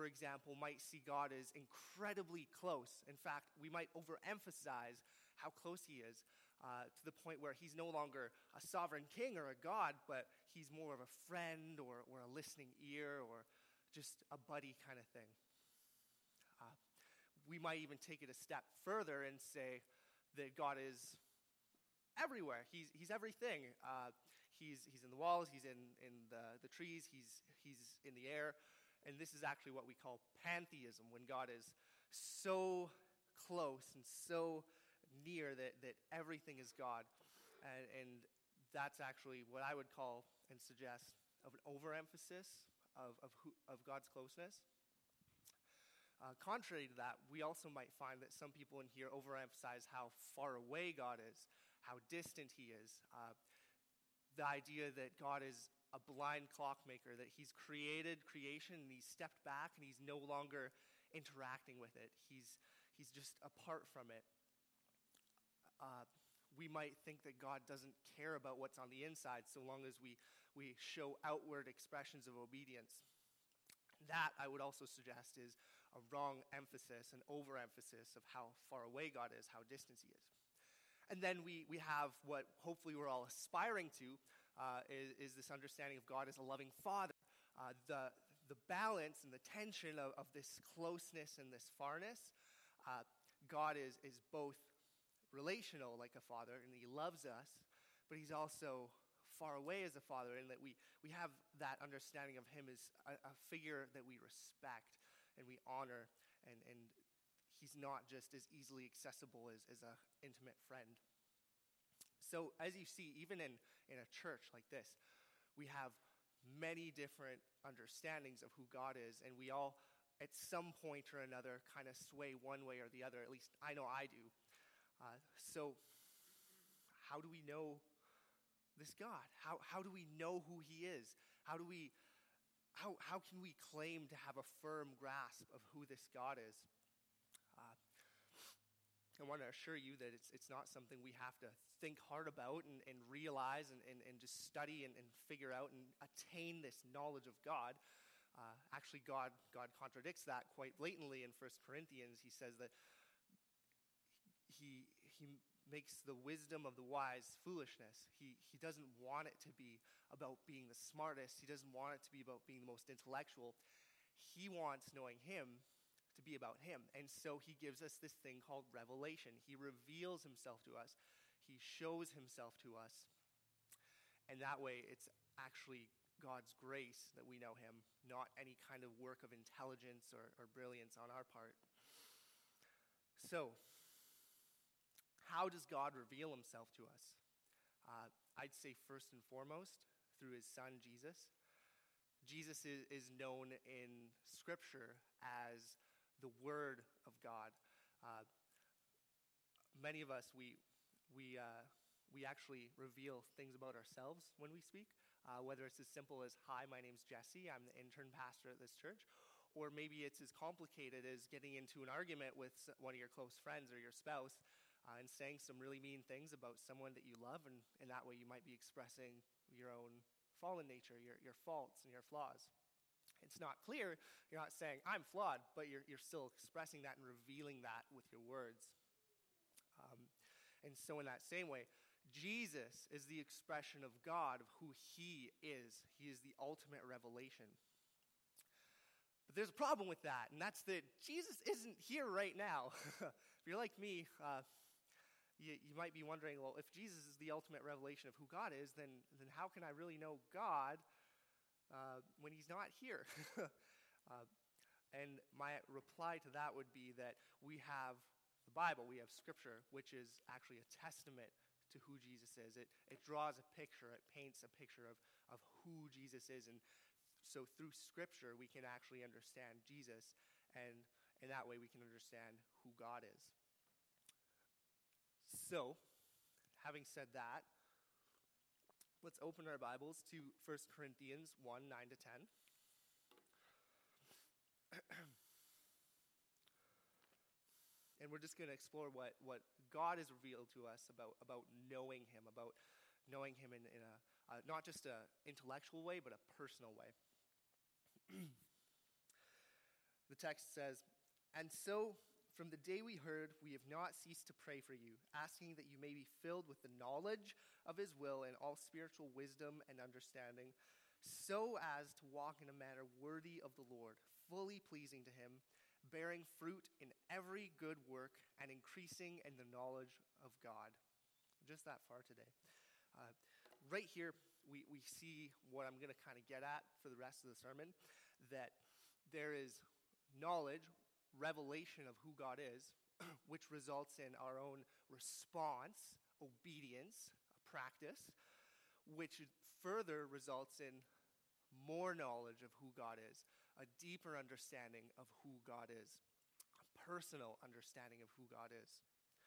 for example, might see God as incredibly close. In fact, we might overemphasize how close he is to the point where he's no longer a sovereign king or a god, but he's more of a friend or a listening ear or just a buddy kind of thing. We might even take it a step further and say that God is everywhere. He's everything. He's in the walls. He's in the trees. He's in the air. And this is actually what we call pantheism, when God is so close and so near that everything is God. And that's actually what I would call and suggest of an overemphasis of God's closeness. Contrary to that, we also might find that some people in here overemphasize how far away God is, how distant he is. The idea that God is a blind clockmaker, that he's created creation and he's stepped back and he's no longer interacting with it. He's just apart from it. We might think that God doesn't care about what's on the inside so long as we show outward expressions of obedience. That, I would also suggest, is a wrong emphasis, an overemphasis of how far away God is, how distant he is. And then we have what hopefully we're all aspiring to, is this understanding of God as a loving father. The balance and the tension of this closeness and this farness. God is both relational like a father, and he loves us, but he's also far away as a father, and that we have that understanding of him as a figure that we respect and we honor, and he's not just as easily accessible as an intimate friend. So as you see, even in a church like this, we have many different understandings of who God is, and we all, at some point or another, kind of sway one way or the other. At least I know I do. So how do we know this God? How do we know who he is? How can we claim to have a firm grasp of who this God is? I want to assure you that it's not something we have to think hard about and realize and just study and figure out and attain this knowledge of God. Actually, God contradicts that quite blatantly in 1 Corinthians. He says that he makes the wisdom of the wise foolishness. He doesn't want it to be about being the smartest. He doesn't want it to be about being the most intellectual. He wants knowing him to be about him. And so he gives us this thing called revelation. He reveals himself to us. He shows himself to us. And that way, it's actually God's grace that we know him, not any kind of work of intelligence or brilliance on our part. So, how does God reveal himself to us? I'd say first and foremost, through his son, Jesus. Jesus is known in Scripture as the Word of God. Many of us, we actually reveal things about ourselves when we speak, whether it's as simple as, "Hi, my name's Jesse, I'm the intern pastor at this church," or maybe it's as complicated as getting into an argument with one of your close friends or your spouse and saying some really mean things about someone that you love, and in that way you might be expressing your own fallen nature, your faults and your flaws. It's not clear. You're not saying, "I'm flawed," but you're still expressing that and revealing that with your words. And so in that same way, Jesus is the expression of God, of who he is. He is the ultimate revelation. But there's a problem with that, and that's that Jesus isn't here right now. If you're like me, you might be wondering, well, if Jesus is the ultimate revelation of who God is, then how can I really know God when he's not here? And my reply to that would be that we have the Bible, we have Scripture, which is actually a testament to who Jesus is. It draws a picture, it paints a picture of who Jesus is, and so through Scripture we can actually understand Jesus, and in that way we can understand who God is. So, having said that, let's open our Bibles to 1 Corinthians 1, 9 to 10. And we're just going to explore what God has revealed to us about knowing him in a not just an intellectual way, but a personal way. The text says, "And so, from the day we heard, we have not ceased to pray for you, asking that you may be filled with the knowledge of his will and all spiritual wisdom and understanding, so as to walk in a manner worthy of the Lord, fully pleasing to him, bearing fruit in every good work and increasing in the knowledge of God." Just that far today. Right here, we see what I'm going to kind of get at for the rest of the sermon, that there is knowledge, revelation of who God is, which results in our own response, obedience, practice, which further results in more knowledge of who God is, a deeper understanding of who God is, a personal understanding of who God is.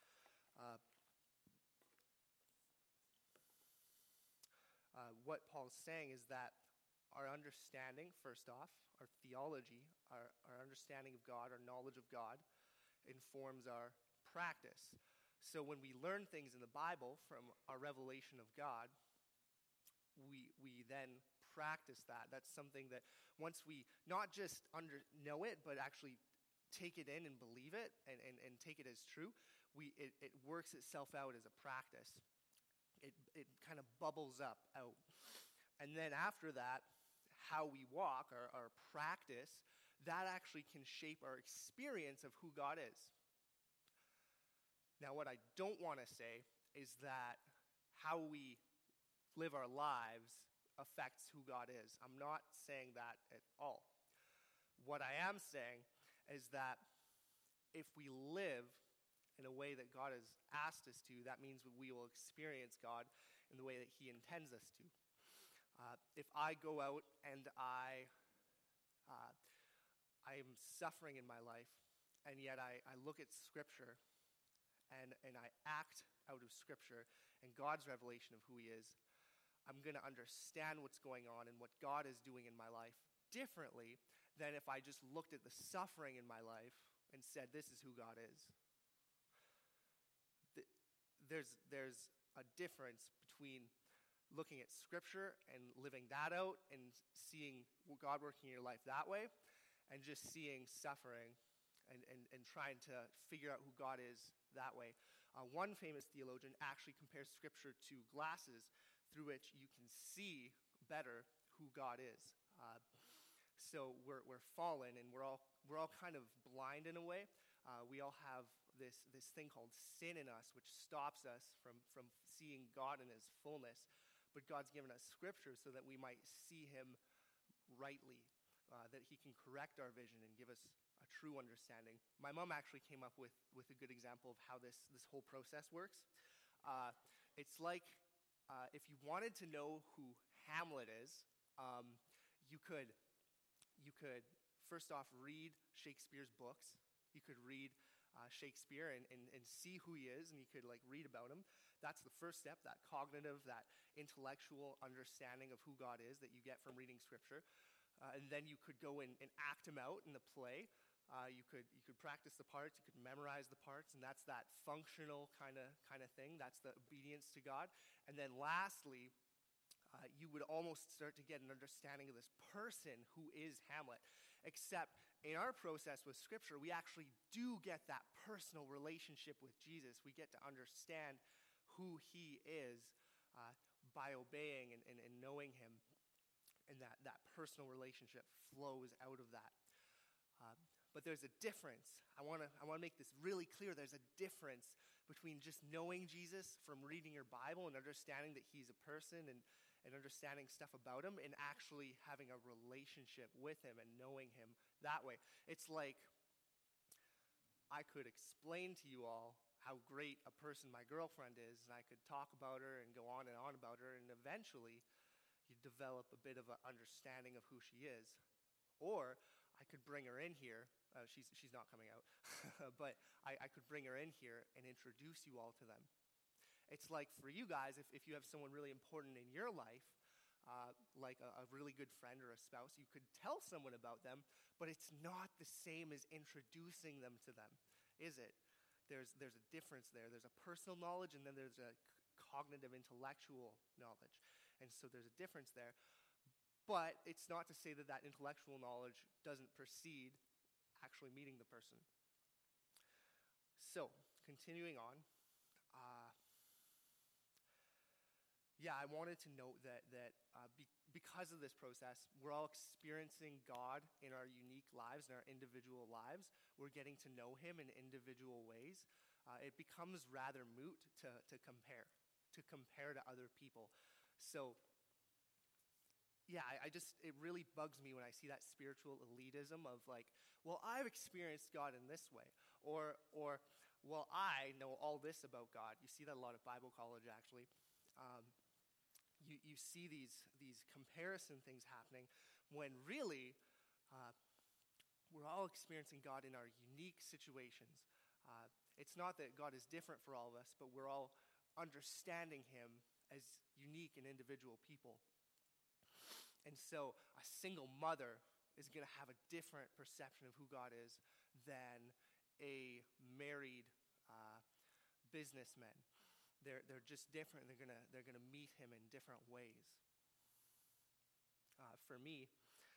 What Paul's saying is that our understanding, first off, our theology, our understanding of God, our knowledge of God, informs our practice. So when we learn things in the Bible from our revelation of God, we then practice that. That's something that once we not just know it, but actually take it in and believe it and take it as true, it works itself out as a practice. It kind of bubbles up out. And then after that, how we walk, our practice, that actually can shape our experience of who God is. Now, what I don't want to say is that how we live our lives affects who God is. I'm not saying that at all. What I am saying is that if we live in a way that God has asked us to, that means we will experience God in the way that he intends us to. If I go out and I am suffering in my life, and yet I look at Scripture and I act out of Scripture and God's revelation of who he is, I'm going to understand what's going on and what God is doing in my life differently than if I just looked at the suffering in my life and said, this is who God is. There's a difference between looking at Scripture and living that out and seeing God working in your life that way, and just seeing suffering and trying to figure out who God is that way. One famous theologian actually compares Scripture to glasses through which you can see better who God is. So we're fallen, and we're all kind of blind in a way. We all have this thing called sin in us, which stops us from seeing God in his fullness. But God's given us Scripture so that we might see him rightly, that he can correct our vision and give us a true understanding. My mom actually came up with a good example of how this whole process works. It's like if you wanted to know who Hamlet is, you could first off read Shakespeare's books. You could read Shakespeare and see who he is, and you could read about him. That's the first step, that cognitive, that intellectual understanding of who God is that you get from reading Scripture. And then you could go and act him out in the play. You could practice the parts, you could memorize the parts, and that's that functional kind of thing. That's the obedience to God. And then lastly, you would almost start to get an understanding of this person who is Hamlet. Except in our process with Scripture, we actually do get that personal relationship with Jesus. We get to understand who he is by obeying and knowing him. And that personal relationship flows out of that. But there's a difference. I want to make this really clear. There's a difference between just knowing Jesus from reading your Bible and understanding that he's a person and understanding stuff about him, and actually having a relationship with him and knowing him that way. It's like I could explain to you all how great a person my girlfriend is, and I could talk about her and go on and on about her, and eventually you develop a bit of an understanding of who she is. Or I could bring her in here. She's not coming out. But I could bring her in here and introduce you all to them. It's like for you guys, if you have someone really important in your life, like a really good friend or a spouse, you could tell someone about them, but it's not the same as introducing them to them, is it? There's a difference there. There's a personal knowledge, and then there's a cognitive, intellectual knowledge. And so there's a difference there. But it's not to say that intellectual knowledge doesn't proceed actually meeting the person. So, continuing on, I wanted to note that because of this process, we're all experiencing God in our unique lives, in our individual lives. We're getting to know him in individual ways. It becomes rather moot to compare to other people. So, it really bugs me when I see that spiritual elitism of like, well, I've experienced God in this way, or well, I know all this about God. You see that a lot at Bible college, actually. You see these comparison things happening when really we're all experiencing God in our unique situations. It's not that God is different for all of us, but we're all understanding him as unique and individual people. And so a single mother is going to have a different perception of who God is than a married businessman. They're just different. They're gonna meet him in different ways. For me,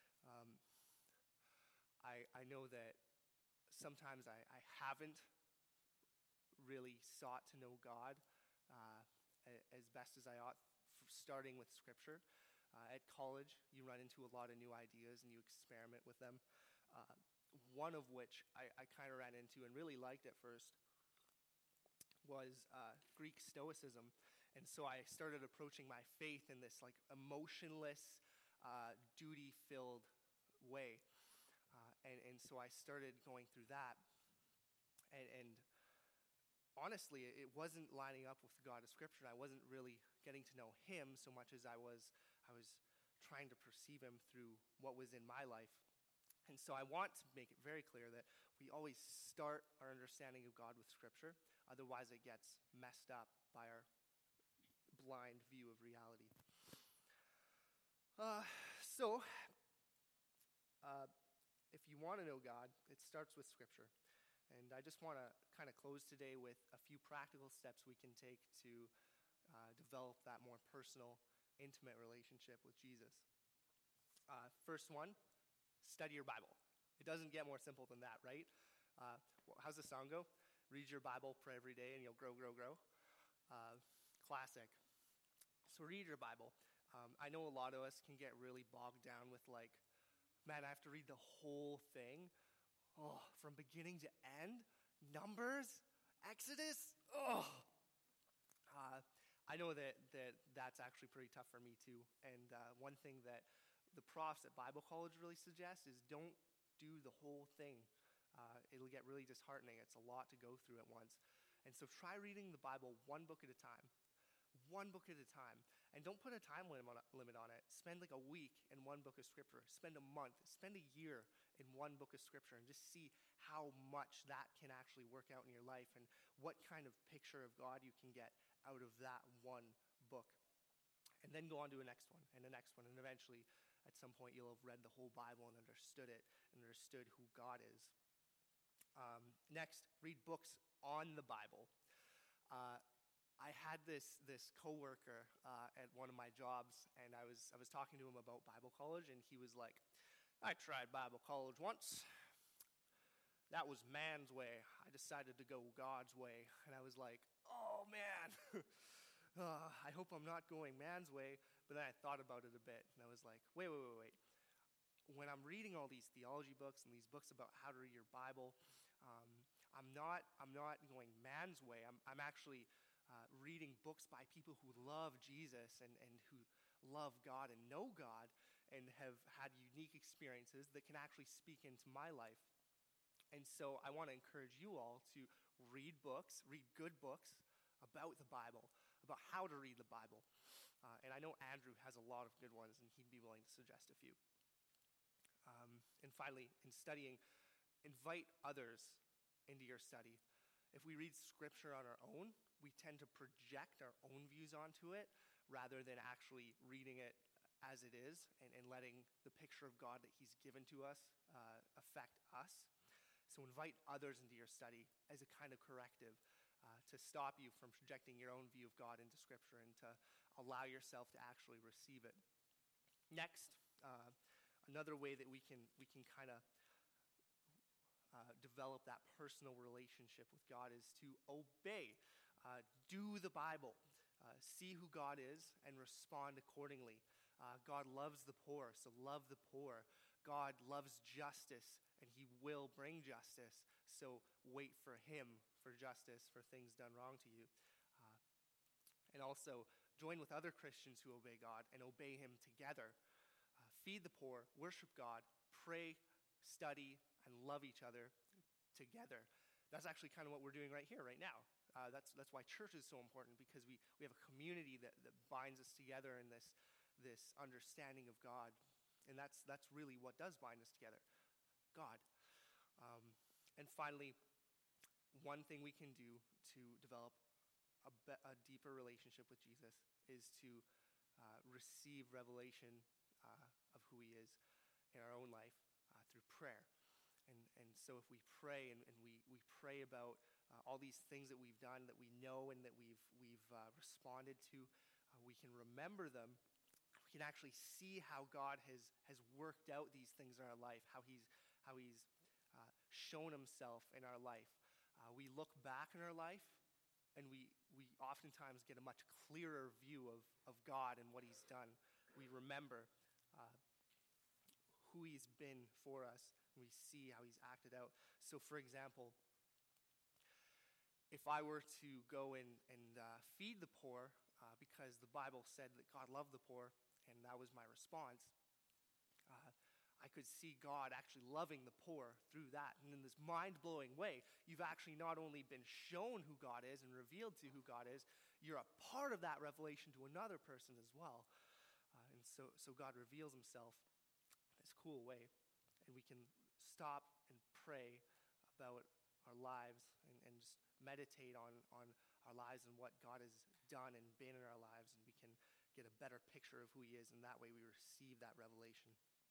I know that sometimes I haven't really sought to know God as best as I ought, starting with Scripture. At college, you run into a lot of new ideas and you experiment with them. One of which I kind of ran into and really liked at first was Greek Stoicism. And so I started approaching my faith in this like emotionless, duty-filled way. And so I started going through that. And honestly, it wasn't lining up with the God of Scripture. I wasn't really getting to know him so much as I was trying to perceive him through what was in my life. And so I want to make it very clear that we always start our understanding of God with Scripture. Otherwise, it gets messed up by our blind view of reality. If you want to know God, it starts with Scripture. And I just want to kind of close today with a few practical steps we can take to develop that more personal, intimate relationship with Jesus. First one, study your Bible. It doesn't get more simple than that, right? How's the song go? Read your Bible, pray every day, and you'll grow, grow, grow. Classic. So read your Bible. I know a lot of us can get really bogged down with like, man, I have to read the whole thing. Oh, from beginning to end. Numbers, Exodus. Oh, I know that's actually pretty tough for me too. And one thing that the profs at Bible college really suggest is don't do the whole thing. It'll get really disheartening. It's a lot to go through at once. And so try reading the Bible one book at a time. One book at a time. And don't put a time limit on it. Spend like a week in one book of Scripture. Spend a month. Spend a year in one book of Scripture and just see how much that can actually work out in your life and what kind of picture of God you can get out of that one book. And then go on to the next one and the next one. And eventually, at some point, you'll have read the whole Bible and understood it and understood who God is. Next, read books on the Bible. I had this coworker at one of my jobs, and I was talking to him about Bible college, and he was like, I tried Bible college once. That was man's way. I decided to go God's way. And I was like, oh, man. I hope I'm not going man's way. But then I thought about it a bit, and I was like, wait. When I'm reading all these theology books and these books about how to read your Bible, I'm not going man's way. I'm actually reading books by people who love Jesus and who love God and know God and have had unique experiences that can actually speak into my life. And so I want to encourage you all to read good books about the Bible, about how to read the Bible. And I know Andrew has a lot of good ones, and he'd be willing to suggest a few. And finally, in studying, invite others into your study. If we read Scripture on our own, we tend to project our own views onto it rather than actually reading it as it is and letting the picture of God that he's given to us affect us. So invite others into your study as a kind of corrective to stop you from projecting your own view of God into Scripture and to allow yourself to actually receive it. Next, another way that we can kind of develop that personal relationship with God is to obey, do the Bible, see who God is, and respond accordingly. God loves the poor, so love the poor. God loves justice, and he will bring justice, so wait for him for justice for things done wrong to you. And also, join with other Christians who obey God and obey him together. Feed the poor, worship God, pray, study, and love each other together. That's actually kind of what we're doing right here, right now. That's why church is so important, because we have a community that binds us together in this understanding of God. And that's really what does bind us together, God. And finally, one thing we can do to develop a deeper relationship with Jesus is to receive revelation of who he is in our own life through prayer. And so if we pray and we pray about all these things that we've done, that we know and that we've responded to, we can remember them. We can actually see how God has worked out these things in our life, how he's shown himself in our life. We look back in our life, and we oftentimes get a much clearer view of God and what he's done. We remember who he's been for us, and we see how he's acted out. So, for example, if I were to go and feed the poor, because the Bible said that God loved the poor, and that was my response, I could see God actually loving the poor through that. And in this mind-blowing way, you've actually not only been shown who God is and revealed to who God is, you're a part of that revelation to another person as well. And so God reveals himself in this cool way. And we can stop and pray about our lives and just meditate on our lives and what God has done and been in our lives, and we can get a better picture of who he is, and that way we receive that revelation.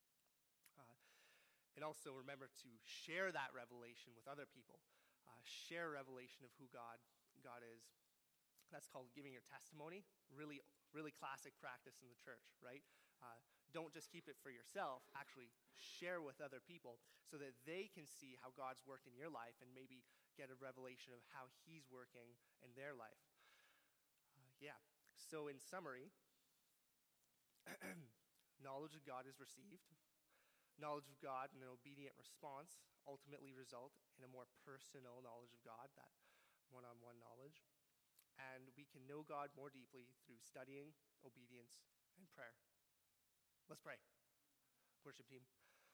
And also remember to share that revelation with other people. Share revelation of who God is. That's called giving your testimony. Really, really classic practice in the church, right? Don't just keep it for yourself. Actually, share with other people so that they can see how God's worked in your life and maybe get a revelation of how he's working in their life. So in summary, knowledge of God is received. Knowledge of God and an obedient response ultimately result in a more personal knowledge of God, that one-on-one knowledge. And we can know God more deeply through studying, obedience, and prayer. Let's pray. Worship team.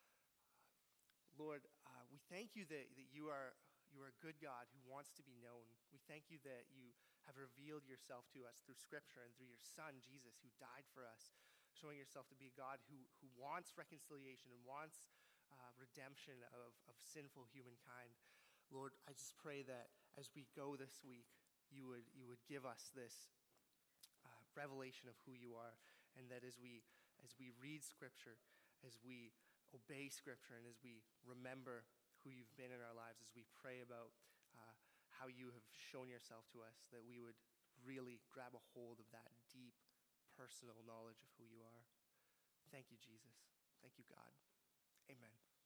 Lord, we thank you that you are a good God who wants to be known. We thank you that you have revealed yourself to us through Scripture and through your Son, Jesus, who died for us, showing yourself to be a God who wants reconciliation and wants redemption of sinful humankind. Lord, I just pray that as we go this week, you would give us this revelation of who you are, and that as we read Scripture, as we obey Scripture, and as we remember who you've been in our lives, as we pray about how you have shown yourself to us, that we would really grab a hold of that deep personal knowledge of who you are. Thank you, Jesus. Thank you, God. Amen.